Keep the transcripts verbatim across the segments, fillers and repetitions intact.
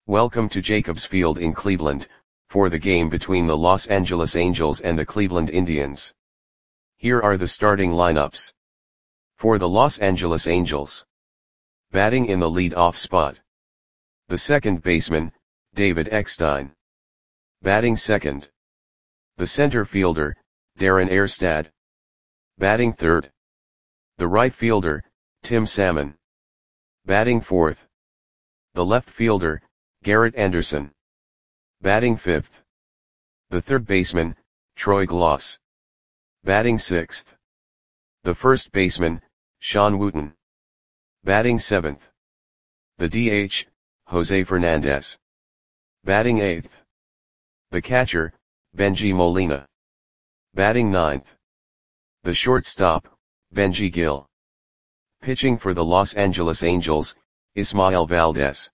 Welcome to Jacobs Field in Cleveland, for the game between the Los Angeles Angels and the Cleveland Indians. Here are the starting lineups. For the Los Angeles Angels. Batting in the lead-off spot. The second baseman, David Eckstein. Batting second. The center fielder, Darren Erstad. Batting third. The right fielder, Tim Salmon. Batting fourth. The left fielder, Garrett Anderson. Batting fifth. The third baseman, Troy Glaus. Batting sixth. The first baseman, Sean Wooten. Batting seventh. The D H, Jose Fernandez. Batting eighth. The catcher, Bengie Molina. Batting ninth. The shortstop, Benji Gil. Pitching for the Los Angeles Angels, Ismael Valdez.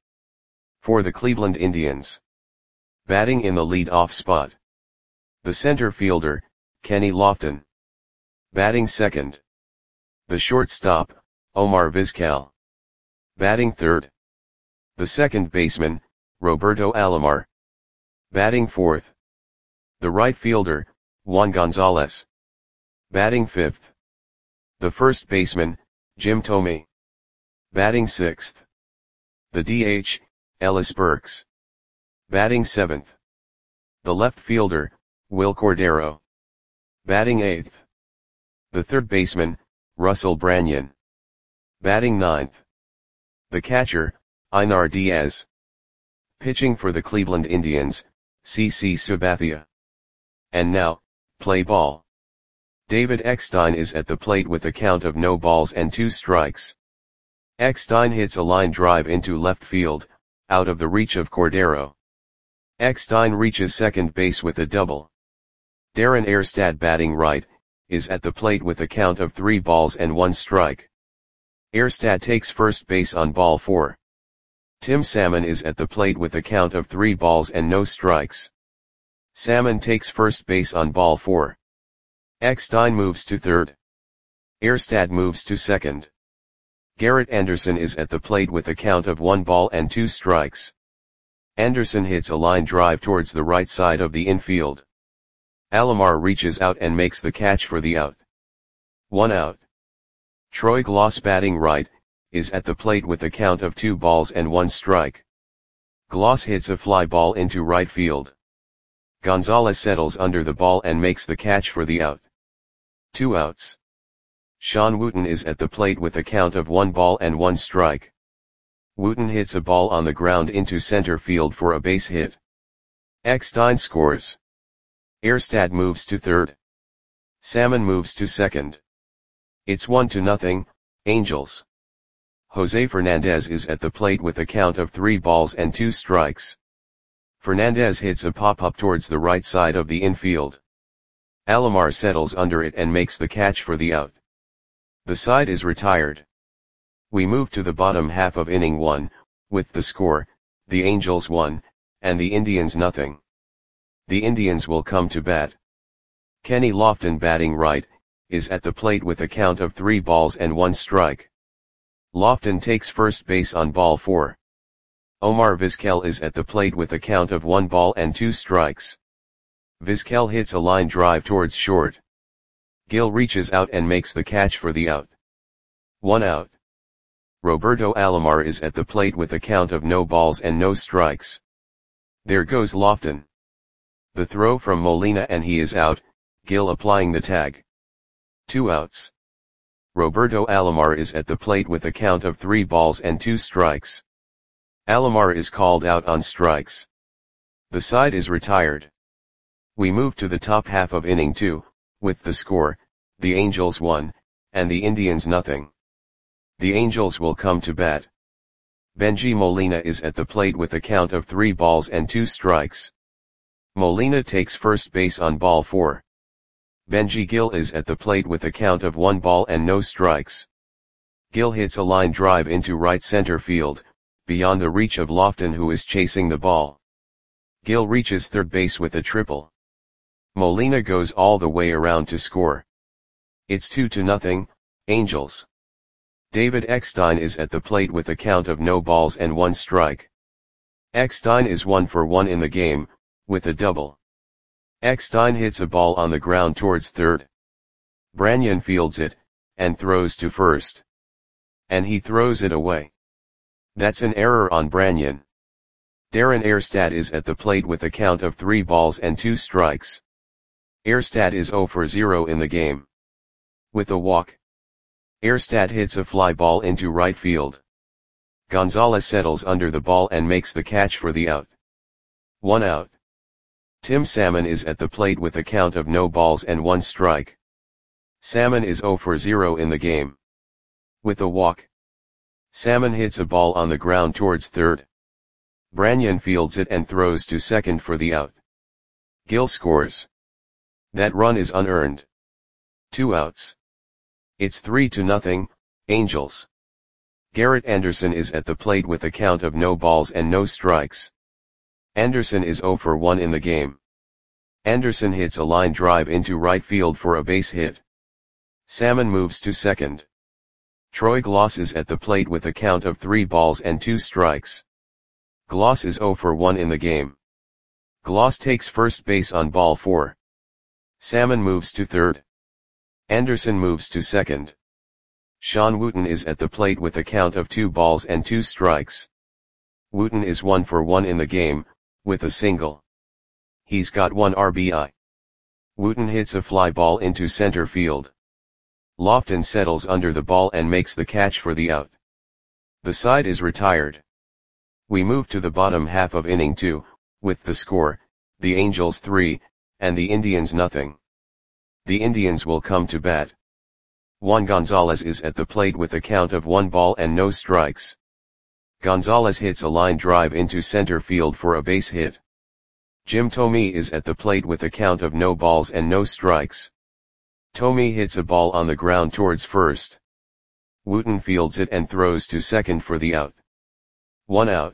For the Cleveland Indians. Batting in the lead-off spot. The center fielder, Kenny Lofton. Batting second. The shortstop, Omar Vizquel. Batting third. The second baseman, Roberto Alomar. Batting fourth. The right fielder, Juan Gonzalez. Batting fifth. The first baseman, Jim Thome. Batting sixth. The D H, Ellis Burks. Batting seventh. The left fielder, Will Cordero. Batting eighth. The third baseman, Russell Branyan. Batting ninth. The catcher, Einar Diaz. Pitching for the Cleveland Indians, C C Sabathia. And now, play ball. David Eckstein is at the plate with a count of no balls and two strikes. Eckstein hits a line drive into left field, out of the reach of Cordero. Eckstein reaches second base with a double. Darren Erstad, batting right, is at the plate with a count of three balls and one strike. Erstad takes first base on ball four. Tim Salmon is at the plate with a count of three balls and no strikes. Salmon takes first base on ball four. Eckstein moves to third. Erstad moves to second. Garrett Anderson is at the plate with a count of one ball and two strikes. Anderson hits a line drive towards the right side of the infield. Alomar reaches out and makes the catch for the out. One out. Troy Glaus, batting right, is at the plate with a count of two balls and one strike. Glaus hits a fly ball into right field. Gonzalez settles under the ball and makes the catch for the out. Two outs. Sean Wooten is at the plate with a count of one ball and one strike. Wooten hits a ball on the ground into center field for a base hit. Eckstein scores. Erstad moves to third. Salmon moves to second. It's one to nothing, Angels. Jose Fernandez is at the plate with a count of three balls and two strikes. Fernandez hits a pop-up towards the right side of the infield. Alomar settles under it and makes the catch for the out. The side is retired. We move to the bottom half of inning one, with the score, the Angels one, and the Indians nothing. The Indians will come to bat. Kenny Lofton, batting right, is at the plate with a count of three balls and one strike. Lofton takes first base on ball four. Omar Vizquel is at the plate with a count of one ball and two strikes. Vizquel hits a line drive towards short. Gil reaches out and makes the catch for the out. One out. Roberto Alomar is at the plate with a count of no balls and no strikes. There goes Lofton. The throw from Molina and he is out, Gil applying the tag. Two outs. Roberto Alomar is at the plate with a count of three balls and two strikes. Alomar is called out on strikes. The side is retired. We move to the top half of inning two, with the score, the Angels one, and the Indians nothing. The Angels will come to bat. Bengie Molina is at the plate with a count of three balls and two strikes. Molina takes first base on ball four. Bengie Gil is at the plate with a count of one ball and no strikes. Gil hits a line drive into right center field, beyond the reach of Lofton, who is chasing the ball. Gil reaches third base with a triple. Molina goes all the way around to score. It's two to nothing, Angels. David Eckstein is at the plate with a count of no balls and one strike. Eckstein is one for one in the game, with a double. Eckstein hits a ball on the ground towards third. Branyan fields it, and throws to first. And he throws it away. That's an error on Branyan. Darren Erstad is at the plate with a count of three balls and two strikes. Erstad is zero for zero in the game. With a walk, Erstad hits a fly ball into right field. Gonzalez settles under the ball and makes the catch for the out. One out. Tim Salmon is at the plate with a count of no balls and one strike. Salmon is zero for zero in the game. With a walk, Salmon hits a ball on the ground towards third. Branyan fields it and throws to second for the out. Gill scores. That run is unearned. Two outs. It's three to nothing, Angels. Garrett Anderson is at the plate with a count of no balls and no strikes. Anderson is zero for one in the game. Anderson hits a line drive into right field for a base hit. Salmon moves to second. Troy Gloss is at the plate with a count of three balls and two strikes. Gloss is zero for one in the game. Gloss takes first base on ball four. Salmon moves to third. Anderson moves to second. Sean Wooten is at the plate with a count of two balls and two strikes. Wooten is one for one in the game, with a single. He's got one R B I. Wooten hits a fly ball into center field. Lofton settles under the ball and makes the catch for the out. The side is retired. We move to the bottom half of inning two, with the score, the Angels three, and the Indians nothing. The Indians will come to bat. Juan Gonzalez is at the plate with a count of one ball and no strikes. Gonzalez hits a line drive into center field for a base hit. Jim Thome is at the plate with a count of no balls and no strikes. Thome hits a ball on the ground towards first. Wooten fields it and throws to second for the out. One out.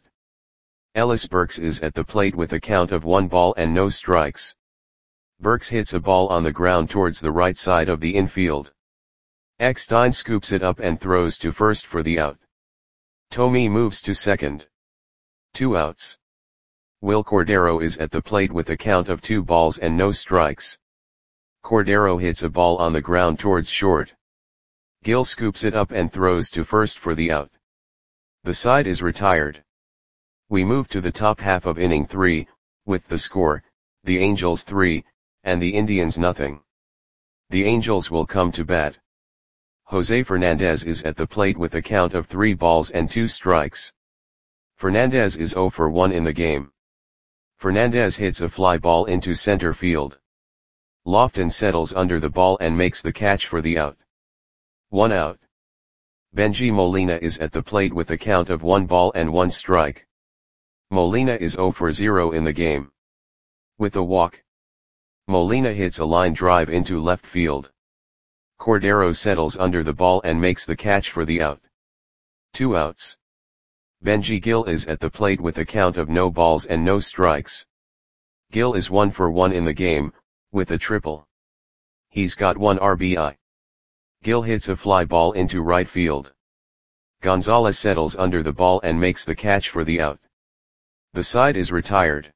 Ellis Burks is at the plate with a count of one ball and no strikes. Burks hits a ball on the ground towards the right side of the infield. Eckstein scoops it up and throws to first for the out. Thome moves to second. Two outs. Will Cordero is at the plate with a count of two balls and no strikes. Cordero hits a ball on the ground towards short. Gill scoops it up and throws to first for the out. The side is retired. We move to the top half of inning three, with the score, the Angels three, and the Indians nothing. The Angels will come to bat. Jose Fernandez is at the plate with a count of three balls and two strikes. Fernandez is zero for one in the game. Fernandez hits a fly ball into center field. Lofton settles under the ball and makes the catch for the out. One out. Benji Molina is at the plate with a count of one ball and one strike. Molina is zero for zero in the game. With a walk, Molina hits a line drive into left field. Cordero settles under the ball and makes the catch for the out. Two outs. Benji Gill is at the plate with a count of no balls and no strikes. Gill is one for one in the game, with a triple. He's got one R B I. Gill hits a fly ball into right field. Gonzalez settles under the ball and makes the catch for the out. The side is retired.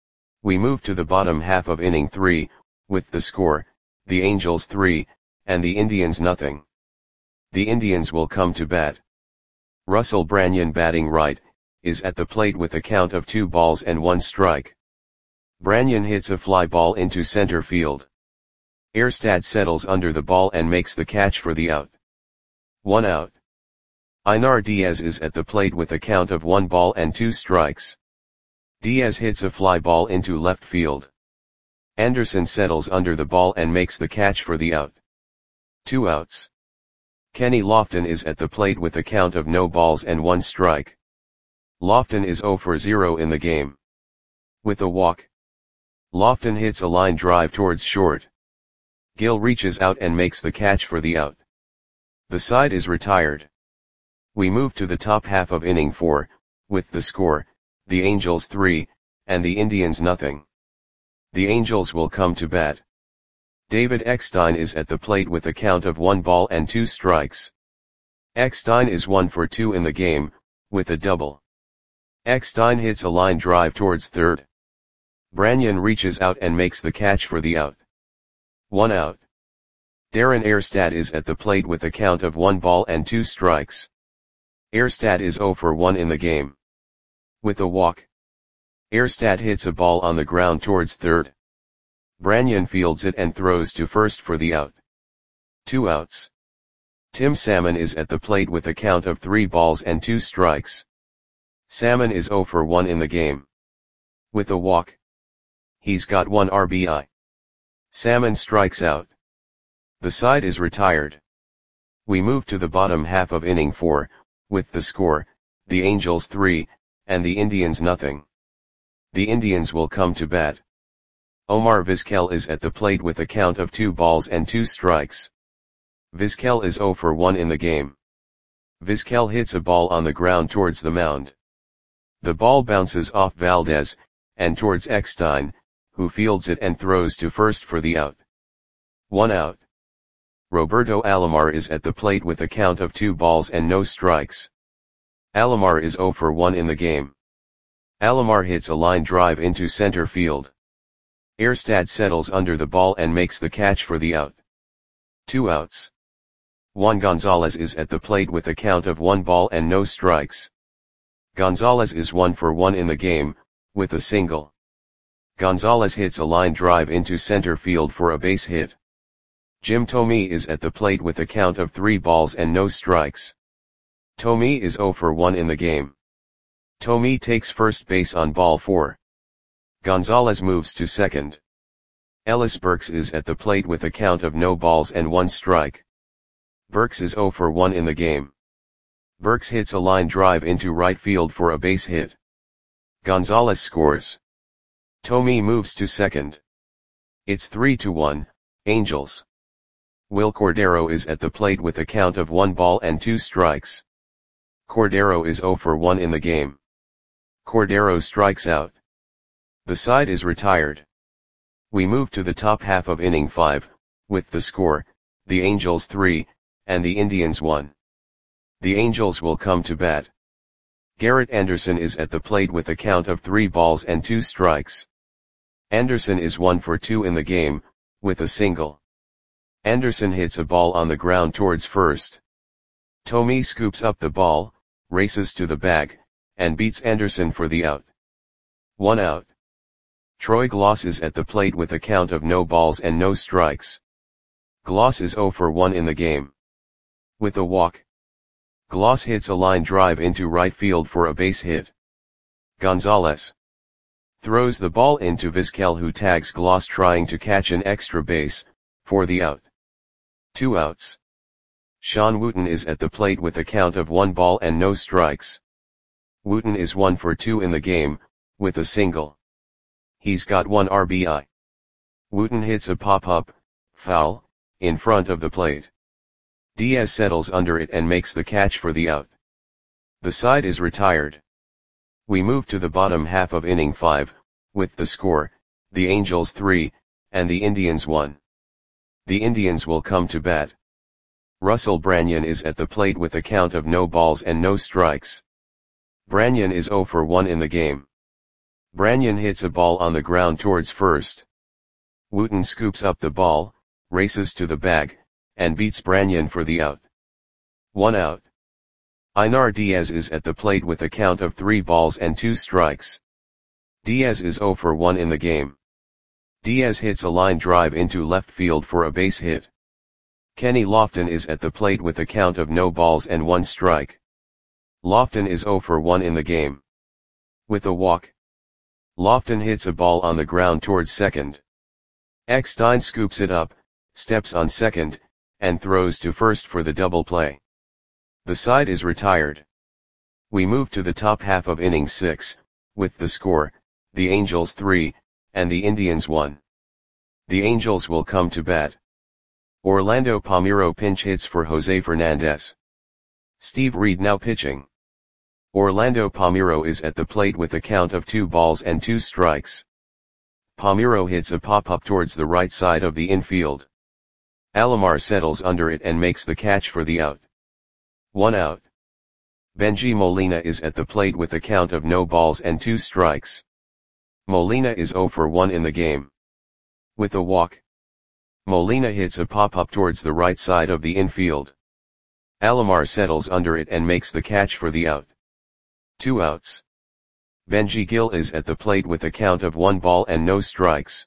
We move to the bottom half of inning three, with the score, the Angels three, and the Indians nothing. The Indians will come to bat. Russell Branyan, batting right, is at the plate with a count of two balls and one strike. Branyan hits a fly ball into center field. Erstad settles under the ball and makes the catch for the out. One out. Einar Diaz is at the plate with a count of one ball and two strikes. Diaz hits a fly ball into left field. Anderson settles under the ball and makes the catch for the out. Two outs. Kenny Lofton is at the plate with a count of no balls and one strike. Lofton is zero for zero in the game. With a walk, Lofton hits a line drive towards short. Gill reaches out and makes the catch for the out. The side is retired. We move to the top half of inning four, with the score, the Angels three, and the Indians nothing. The Angels will come to bat. David Eckstein is at the plate with a count of one ball and two strikes. Eckstein is one for two in the game, with a double. Eckstein hits a line drive towards third. Branyan reaches out and makes the catch for the out. One out. Darren Erstad is at the plate with a count of one ball and two strikes. Erstad is zero for one in the game. With a walk. Erstad hits a ball on the ground towards third. Branyan fields it and throws to first for the out. Two outs. Tim Salmon is at the plate with a count of three balls and two strikes. Salmon is zero for one in the game. With a walk. He's got one R B I. Salmon strikes out. The side is retired. We move to the bottom half of inning four, with the score, the Angels three, and the Indians nothing. The Indians will come to bat. Omar Vizquel is at the plate with a count of two balls and two strikes. Vizquel is zero for one in the game. Vizquel hits a ball on the ground towards the mound. The ball bounces off Valdez, and towards Eckstein, who fields it and throws to first for the out. One out. Roberto Alomar is at the plate with a count of two balls and no strikes. Alomar is zero for one in the game. Alomar hits a line drive into center field. Erstad settles under the ball and makes the catch for the out. Two outs. Juan Gonzalez is at the plate with a count of one ball and no strikes. Gonzalez is one for one in the game, with a single. Gonzalez hits a line drive into center field for a base hit. Jim Thome is at the plate with a count of three balls and no strikes. Thome is zero for one in the game. Thome takes first base on ball four. Gonzalez moves to second. Ellis Burks is at the plate with a count of no balls and one strike. Burks is zero for one in the game. Burks hits a line drive into right field for a base hit. Gonzalez scores. Thome moves to second. It's three to one, Angels. Will Cordero is at the plate with a count of one ball and two strikes. Cordero is zero for one in the game. Cordero strikes out. The side is retired. We move to the top half of inning five, with the score, the Angels three, and the Indians one. The Angels will come to bat. Garrett Anderson is at the plate with a count of three balls and two strikes. Anderson is one for two in the game, with a single. Anderson hits a ball on the ground towards first. Thome scoops up the ball, races to the bag, and beats Anderson for the out. One out. Troy Gloss is at the plate with a count of no balls and no strikes. Gloss is zero for one in the game. With a walk. Gloss hits a line drive into right field for a base hit. Gonzalez throws the ball into Vizquel, who tags Gloss trying to catch an extra base, for the out. Two outs. Sean Wooten is at the plate with a count of one ball and no strikes. Wooten is one for two in the game, with a single. He's got one R B I. Wooten hits a pop-up, foul, in front of the plate. Diaz settles under it and makes the catch for the out. The side is retired. We move to the bottom half of inning five, with the score, the Angels three, and the Indians one. The Indians will come to bat. Russell Branyan is at the plate with a count of no balls and no strikes. Branyan is zero for one in the game. Branyan hits a ball on the ground towards first. Wooten scoops up the ball, races to the bag, and beats Branyan for the out. One out. Einar Diaz is at the plate with a count of three balls and two strikes. Diaz is zero for one in the game. Diaz hits a line drive into left field for a base hit. Kenny Lofton is at the plate with a count of no balls and one strike. Lofton is zero for one in the game. With a walk. Lofton hits a ball on the ground towards second. Eckstein scoops it up, steps on second, and throws to first for the double play. The side is retired. We move to the top half of inning six, with the score, the Angels three, and the Indians one. The Angels will come to bat. Orlando Palmeiro pinch hits for Jose Fernandez. Steve Reed now pitching. Orlando Palmeiro is at the plate with a count of two balls and two strikes. Palmeiro hits a pop-up towards the right side of the infield. Alomar settles under it and makes the catch for the out. One out. Benji Molina is at the plate with a count of no balls and two strikes. Molina is zero for one in the game. With a walk, Molina hits a pop-up towards the right side of the infield. Alomar settles under it and makes the catch for the out. Two outs. Benji Gil is at the plate with a count of one ball and no strikes.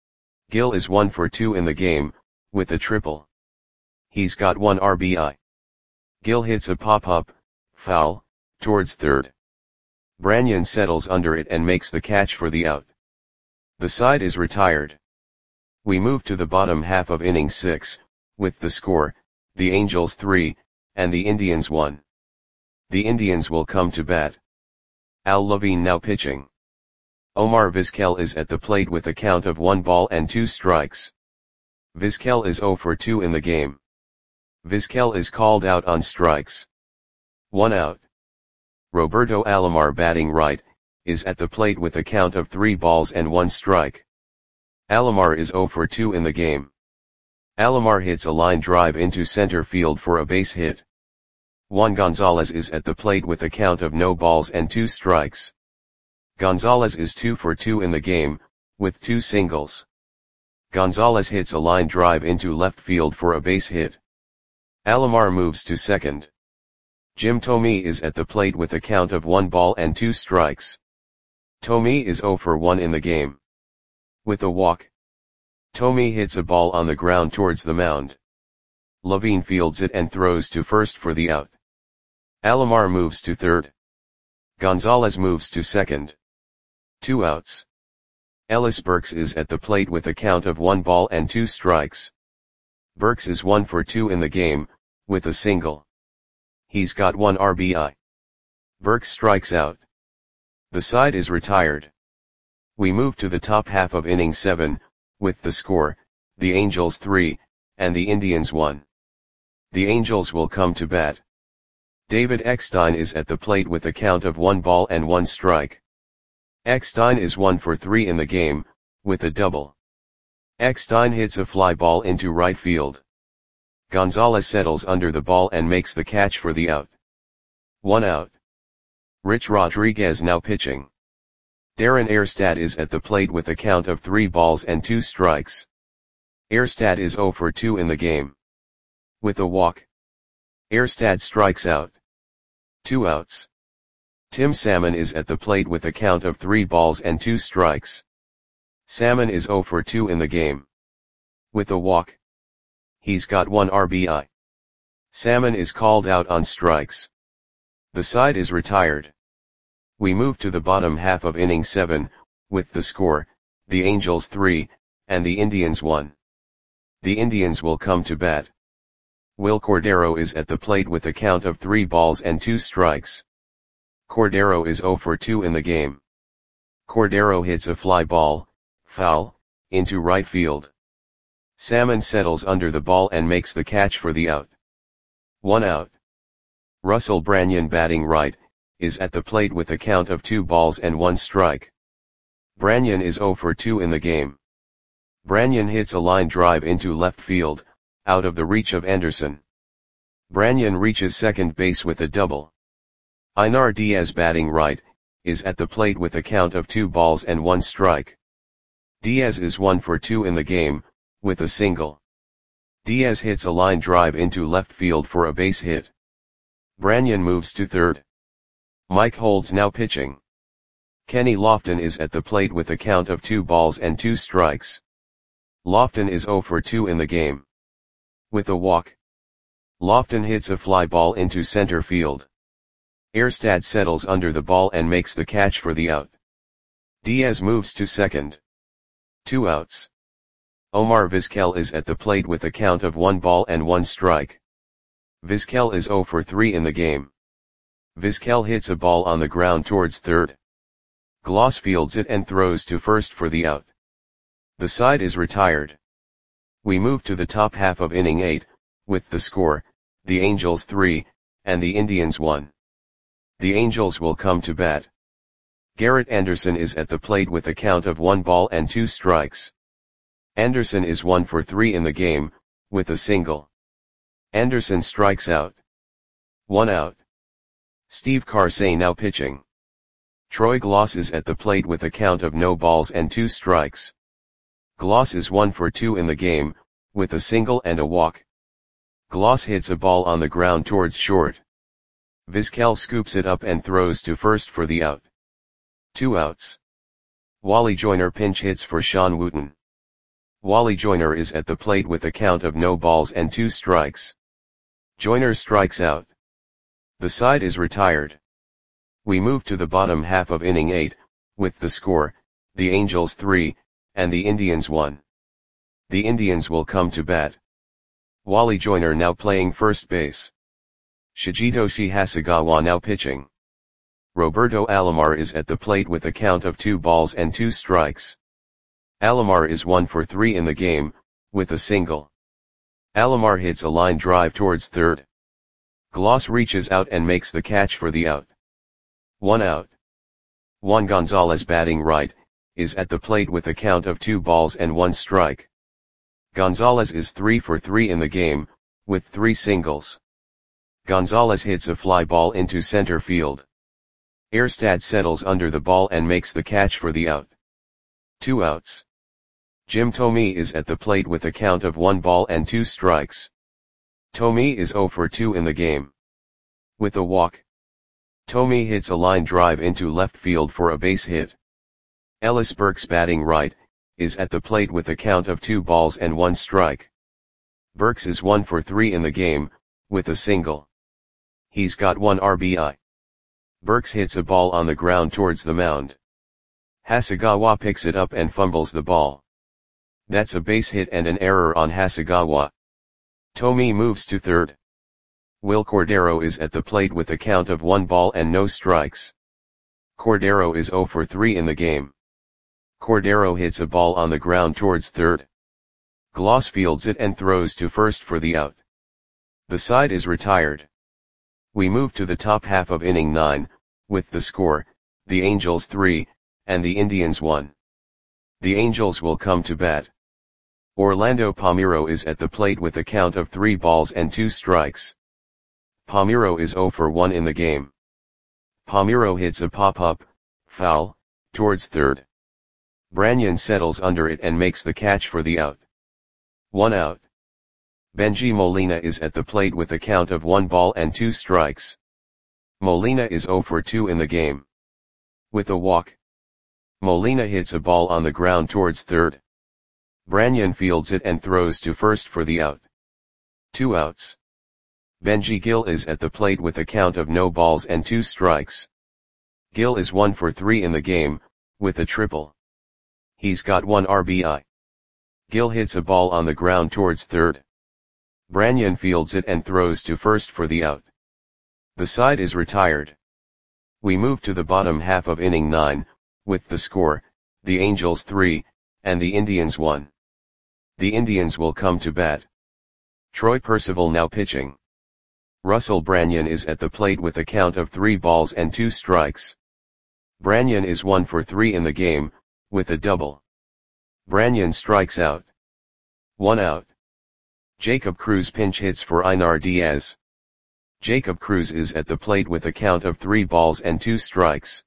Gil is one for two in the game, with a triple. He's got one R B I. Gil hits a pop-up, foul, towards third. Branyan settles under it and makes the catch for the out. The side is retired. We move to the bottom half of inning six, with the score, the Angels three, and the Indians one. The Indians will come to bat. Al Levine now pitching. Omar Vizquel is at the plate with a count of one ball and two strikes. Vizquel is zero for two in the game. Vizquel is called out on strikes. One out. Roberto Alomar batting right, is at the plate with a count of three balls and one strike. Alomar is zero for two in the game. Alomar hits a line drive into center field for a base hit. Juan Gonzalez is at the plate with a count of no balls and two strikes. Gonzalez is two for two in the game, with two singles. Gonzalez hits a line drive into left field for a base hit. Alomar moves to second. Jim Thome is at the plate with a count of one ball and two strikes. Thome is zero for one in the game. With a walk, Thome hits a ball on the ground towards the mound. Levine fields it and throws to first for the out. Alomar moves to third. Gonzalez moves to second. Two outs. Ellis Burks is at the plate with a count of one ball and two strikes. Burks is one for two in the game, with a single. He's got one R B I. Burks strikes out. The side is retired. We move to the top half of inning seven, with the score, the Angels three, and the Indians one. The Angels will come to bat. David Eckstein is at the plate with a count of one ball and one strike. Eckstein is one for three in the game, with a double. Eckstein hits a fly ball into right field. Gonzalez settles under the ball and makes the catch for the out. One out. Rich Rodriguez now pitching. Darren Erstad is at the plate with a count of three balls and two strikes. Erstad is zero for two in the game. With a walk, Erstad strikes out. Two outs. Tim Salmon is at the plate with a count of three balls and two strikes. Salmon is zero for two in the game. With a walk, he's got one R B I. Salmon is called out on strikes. The side is retired. We move to the bottom half of inning seven, with the score, the Angels three, and the Indians one. The Indians will come to bat. Will Cordero is at the plate with a count of three balls and two strikes. Cordero is zero for two in the game. Cordero hits a fly ball, foul, into right field. Salmon settles under the ball and makes the catch for the out. One out. Russell Branyan batting right, is at the plate with a count of two balls and one strike. Branyan is zero for two in the game. Branyan hits a line drive into left field, out of the reach of Anderson. Branyan reaches second base with a double. Einar Diaz batting right, is at the plate with a count of two balls and one strike. Diaz is one for two in the game, with a single. Diaz hits a line drive into left field for a base hit. Branyan moves to third. Mike Holds now pitching. Kenny Lofton is at the plate with a count of two balls and two strikes. Lofton is zero for two in the game. With a walk, Lofton hits a fly ball into center field. Erstad settles under the ball and makes the catch for the out. Diaz moves to second. Two outs. Omar Vizquel is at the plate with a count of one ball and one strike. Vizquel is zero for three in the game. Vizquel hits a ball on the ground towards third. Gloss fields it and throws to first for the out. The side is retired. We move to the top half of inning eight, with the score, the Angels three, and the Indians one. The Angels will come to bat. Garrett Anderson is at the plate with a count of one ball and two strikes. Anderson is one for three in the game, with a single. Anderson strikes out. One out. Steve Karsay now pitching. Troy Glaus is at the plate with a count of no balls and two strikes. Glaus is one for two in the game, with a single and a walk. Glaus hits a ball on the ground towards short. Vizquel scoops it up and throws to first for the out. Two outs. Wally Joyner pinch hits for Sean Wooten. Wally Joyner is at the plate with a count of no balls and two strikes. Joyner strikes out. The side is retired. We move to the bottom half of inning eight, with the score, the Angels three, and the Indians one. The Indians will come to bat. Wally Joyner now playing first base. Shigetoshi Hasegawa now pitching. Roberto Alomar is at the plate with a count of two balls and two strikes. Alomar is one for three in the game, with a single. Alomar hits a line drive towards third. Glaus reaches out and makes the catch for the out. One out. Juan Gonzalez batting right, is at the plate with a count of two balls and one strike. Gonzalez is three for three in the game, with three singles. Gonzalez hits a fly ball into center field. Erstad settles under the ball and makes the catch for the out. Two outs. Jim Thome is at the plate with a count of one ball and two strikes. Thome is zero for two in the game. With a walk. Thome hits a line drive into left field for a base hit. Ellis Burks batting right, is at the plate with a count of two balls and one strike. Burks is one for three in the game, with a single. He's got one R B I. Burks hits a ball on the ground towards the mound. Hasegawa picks it up and fumbles the ball. That's a base hit and an error on Hasegawa. Thome moves to third. Will Cordero is at the plate with a count of one ball and no strikes. Cordero is zero for three in the game. Cordero hits a ball on the ground towards third. Glaus fields it and throws to first for the out. The side is retired. We move to the top half of inning nine, with the score, the Angels three, and the Indians one. The Angels will come to bat. Orlando Palmeiro is at the plate with a count of three balls and two strikes. Palmeiro is zero for one in the game. Palmeiro hits a pop-up, foul, towards third. Branyan settles under it and makes the catch for the out. One out. Benji Molina is at the plate with a count of one ball and two strikes. Molina is zero for two in the game. With a walk. Molina hits a ball on the ground towards third. Branyan fields it and throws to first for the out. Two outs. Benji Gil is at the plate with a count of no balls and two strikes. Gil is one for three in the game, with a triple. He's got one R B I. Gil hits a ball on the ground towards third. Branyan fields it and throws to first for the out. The side is retired. We move to the bottom half of inning nine, with the score, the Angels three, and the Indians one. The Indians will come to bat. Troy Percival now pitching. Russell Branyan is at the plate with a count of three balls and two strikes. Branyan is one for three in the game, with a double. Branyan strikes out. One out. Jacob Cruz pinch hits for Einar Diaz. Jacob Cruz is at the plate with a count of three balls and two strikes.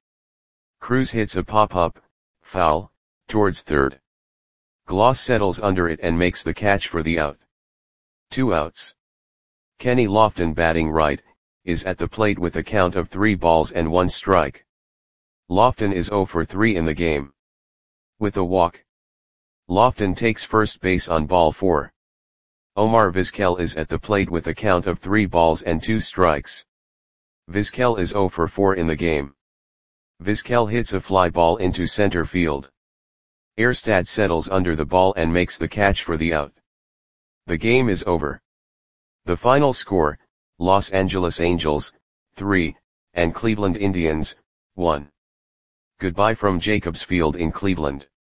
Cruz hits a pop-up, foul, towards third. Glaus settles under it and makes the catch for the out. Two outs. Kenny Lofton batting right, is at the plate with a count of three balls and one strike. Lofton is zero for three in the game. With a walk. Lofton takes first base on ball four. Omar Vizquel is at the plate with a count of three balls and two strikes. Vizquel is zero for four in the game. Vizquel hits a fly ball into center field. Erstad settles under the ball and makes the catch for the out. The game is over. The final score, Los Angeles Angels, three, and Cleveland Indians, one. Goodbye from Jacobs Field in Cleveland.